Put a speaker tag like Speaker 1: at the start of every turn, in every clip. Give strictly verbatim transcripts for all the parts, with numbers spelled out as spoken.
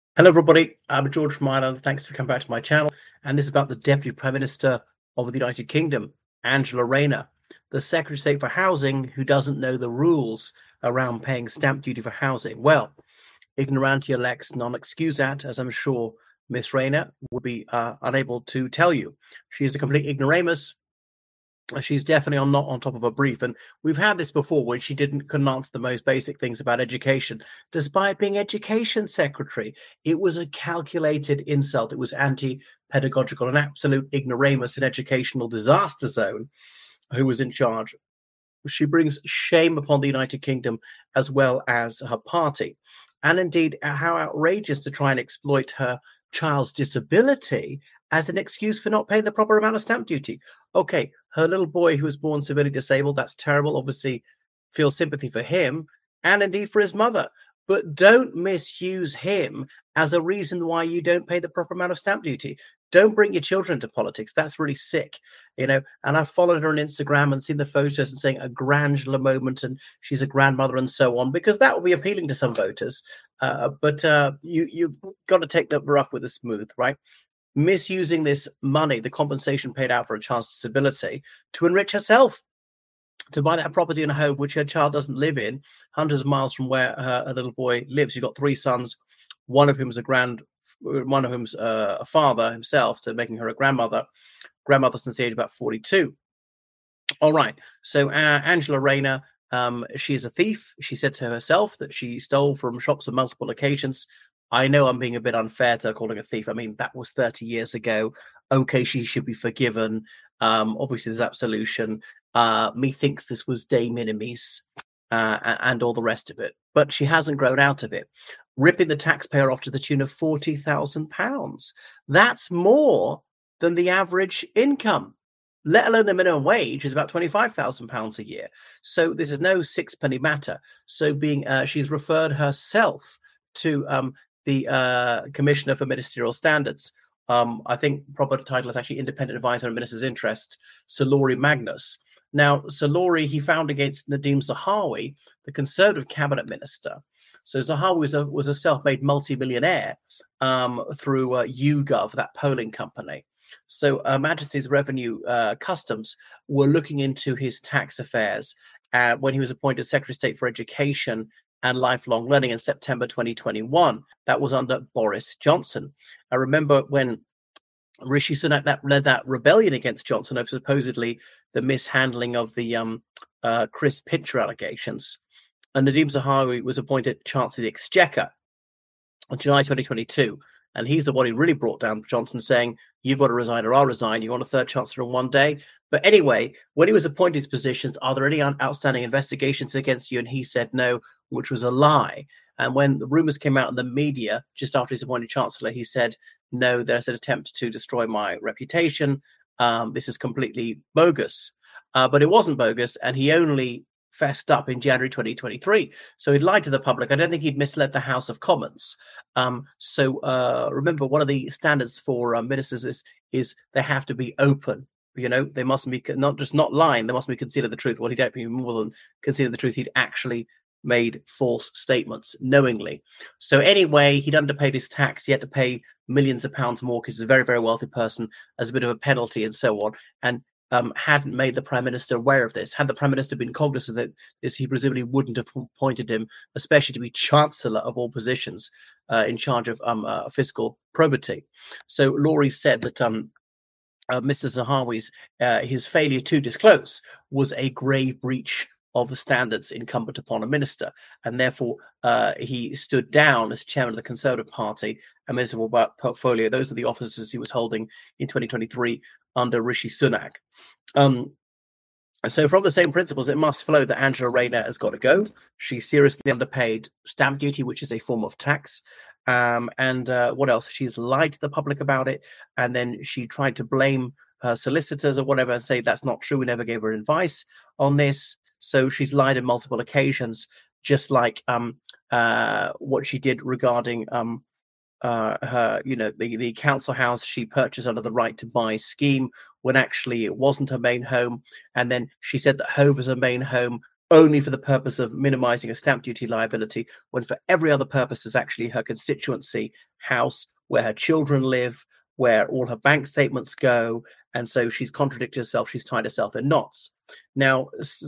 Speaker 1: Hello, everybody. I'm George from Ireland. Thanks for coming back to my channel. And this is about the Deputy Prime Minister of the United Kingdom, Angela Rayner, the Secretary of State for Housing, who doesn't know the rules around paying stamp duty for housing. Well, ignorantia lex non excusat, as I'm sure Miss Rayner would be uh, unable to tell you. She is a complete ignoramus. She's definitely on not on top of a brief, and we've had this before when she didn't couldn't answer the most basic things about education, despite being education secretary. It was a calculated insult. It was anti-pedagogical, an absolute ignoramus, an educational disaster zone who was in charge. She brings shame upon the United Kingdom as well as her party, and indeed how outrageous to try and exploit her child's disability as an excuse for not paying the proper amount of stamp duty. Okay, her little boy who was born severely disabled, that's terrible. Obviously, feel sympathy for him and indeed for his mother. But don't misuse him as a reason why you don't pay the proper amount of stamp duty. Don't bring your children into politics. That's really sick, you know. And I've followed her on Instagram and seen the photos and saying a granular moment and she's a grandmother and so on, because that will be appealing to some voters. Uh, but uh, you, you've got to take the rough with the smooth, right? Misusing this money, the compensation paid out for a child's disability, to enrich herself, to buy that property in a home which her child doesn't live in, hundreds of miles from where her, her little boy lives. You've got three sons, one of whom's a grand, one of whom's uh, a father himself, to making her a grandmother, grandmother since the age of about forty-two. All right. So uh, Angela Rayner, um, she's a thief. She said to herself that she stole from shops on multiple occasions. I know I'm being a bit unfair to calling a thief. I mean, that was thirty years ago. Okay, she should be forgiven. Um, obviously, there's absolution. Uh, methinks this was de minimis uh, and all the rest of it. But she hasn't grown out of it, ripping the taxpayer off to the tune of forty thousand pounds. That's more than the average income, let alone the minimum wage is about twenty-five thousand pounds a year. So this is no sixpenny matter. So being, uh, she's referred herself to um, the uh, Commissioner for Ministerial Standards. Um, I think proper title is actually Independent Advisor on Minister's Interests, Sir Laurie Magnus. Now, Sir Laurie, he found against Nadhim Zahawi, the Conservative cabinet minister. So Zahawi was a, was a self-made multi-millionaire um, through uh, YouGov, that polling company. So uh, Majesty's Revenue uh, Customs were looking into his tax affairs uh, when he was appointed Secretary of State for Education and Lifelong Learning in September twenty twenty-one. That was under Boris Johnson. I remember when Rishi Sunak that led that rebellion against Johnson over supposedly the mishandling of the um, uh, Chris Pincher allegations. And Nadhim Zahawi was appointed Chancellor of the Exchequer in July twenty twenty-two. And he's the one who really brought down Johnson, saying, you've got to resign or I'll resign. You want a third chancellor in one day? But anyway, when he was appointed his positions, are there any outstanding investigations against you? And he said no, which was a lie. And when the rumors came out in the media just after he's appointed chancellor, he said, no, there's an attempt to destroy my reputation. Um, this is completely bogus. Uh, but it wasn't bogus. And he only fessed up in January twenty twenty-three. So he'd lied to the public. I don't think he'd misled the House of Commons. Um, so uh, remember, one of the standards for uh, ministers is, is they have to be open. You know, they mustn't be not just not lying. They must be concealing the truth. Well, he don't be more than concealing the truth. He'd actually made false statements knowingly. So anyway, he'd underpaid his tax. He had to pay millions of pounds more because he's a very, very wealthy person as a bit of a penalty and so on. And Um, hadn't made the Prime Minister aware of this. Had the Prime Minister been cognizant that this, he presumably wouldn't have appointed him, especially to be Chancellor of all positions uh, in charge of um, uh, fiscal probity. So Laurie said that um, uh, Mister Zahawi's, uh, his failure to disclose was a grave breach of the standards incumbent upon a minister, and therefore uh, he stood down as chairman of the Conservative Party and Minister for Portfolio. Those are the offices he was holding in twenty twenty-three under Rishi Sunak. Um, so from the same principles, it must flow that Angela Rayner has got to go. She seriously underpaid stamp duty, which is a form of tax. Um, and uh, what else? She's lied to the public about it. And then she tried to blame her solicitors or whatever and say that's not true. We never gave her advice on this. So she's lied on multiple occasions, just like um, uh, what she did regarding um, uh, her, you know, the, the council house she purchased under the right to buy scheme when actually it wasn't her main home. And then she said that Hove is her main home only for the purpose of minimizing a stamp duty liability, when for every other purpose is actually her constituency house, where her children live, where all her bank statements go. And so she's contradicted herself. She's tied herself in knots. Now,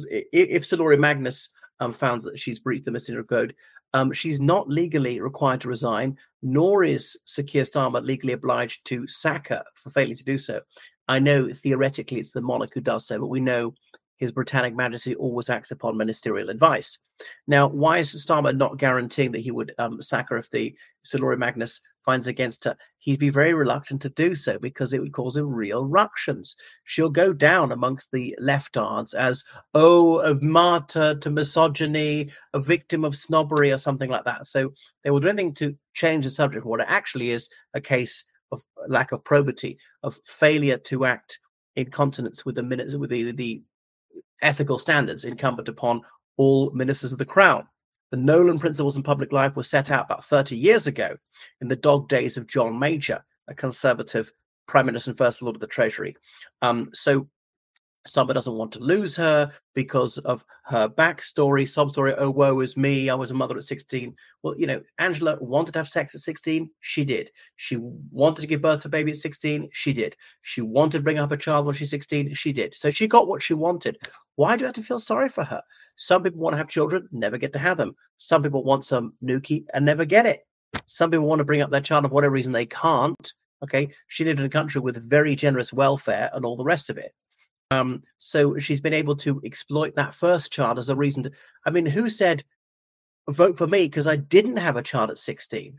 Speaker 1: if Sir Laurie Magnus um, found that she's breached the Ministerial Code, um, she's not legally required to resign, nor is Sir Keir Starmer legally obliged to sack her for failing to do so. I know theoretically it's the monarch who does so, but we know His Britannic Majesty always acts upon ministerial advice. Now, why is Starmer not guaranteeing that he would um, sack her if the Sir Laurie Magnus finds against her? He'd be very reluctant to do so because it would cause him real ructions. She'll go down amongst the leftards as, oh, a martyr to misogyny, a victim of snobbery, or something like that. So they will do anything to change the subject. What it actually is a case of lack of probity, of failure to act in consonance with the minutes with the, the ethical standards incumbent upon all ministers of the crown. The Nolan principles in public life were set out about thirty years ago in the dog days of John Major, a Conservative Prime Minister and First Lord of the Treasury. Um, so Starmer doesn't want to lose her because of her backstory, sob story. Oh, woe is me. I was a mother at sixteen. Well, you know, Angela wanted to have sex at sixteen. She did. She wanted to give birth to a baby at sixteen. She did. She wanted to bring up a child when she's sixteen. She did. So she got what she wanted. Why do I have to feel sorry for her? Some people want to have children, never get to have them. Some people want some nookie and never get it. Some people want to bring up their child for whatever reason they can't. Okay. She lived in a country with very generous welfare and all the rest of it. Um, so she's been able to exploit that first child as a reason to, I mean, who said, vote for me because I didn't have a child at sixteen?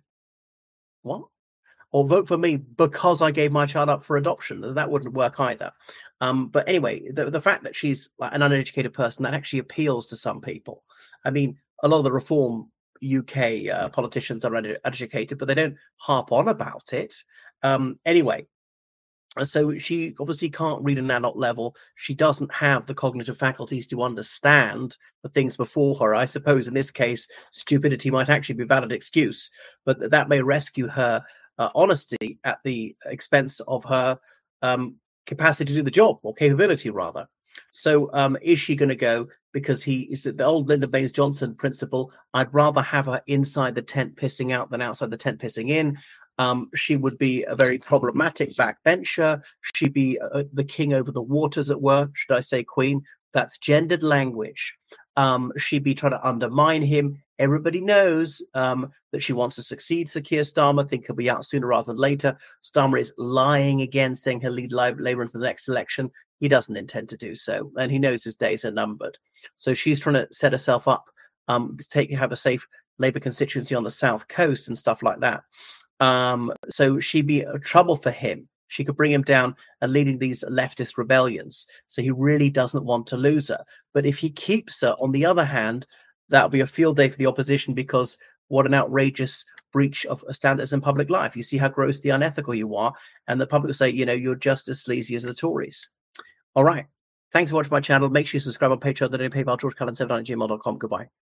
Speaker 1: What? Or vote for me because I gave my child up for adoption? That wouldn't work either. Um, but anyway, the, the fact that she's like an uneducated person, that actually appeals to some people. I mean, a lot of the reform U K uh, politicians are uneducated, but they don't harp on about it. Um, anyway, so she obviously can't read an adult level. She doesn't have the cognitive faculties to understand the things before her. I suppose in this case, stupidity might actually be a valid excuse, but that may rescue her uh, honesty at the expense of her um, capacity to do the job, or capability rather. So um, is she going to go because he is the old Lyndon Baines Johnson principle? I'd rather have her inside the tent pissing out than outside the tent pissing in. Um, she would be a very problematic backbencher. She'd be uh, the king over the waters, at work. Should I say queen? That's gendered language. Um, she'd be trying to undermine him. Everybody knows um, that she wants to succeed Sir Keir Starmer. Think he'll be out sooner rather than later. Starmer is lying again, saying he'll lead Labour into the next election. He doesn't intend to do so, and he knows his days are numbered. So she's trying to set herself up, um, take have a safe Labour constituency on the south coast and stuff like that. Um, so she'd be a trouble for him. She could bring him down and leading these leftist rebellions. So he really doesn't want to lose her. But if he keeps her, on the other hand, that'll be a field day for the opposition, because what an outrageous breach of standards in public life. You see how grossly unethical you are. And the public will say, you know, you're just as sleazy as the Tories. All right. Thanks for watching my channel. Make sure you subscribe on Patreon, PayPal, George Cullen seven nine at gmail dot com. Goodbye.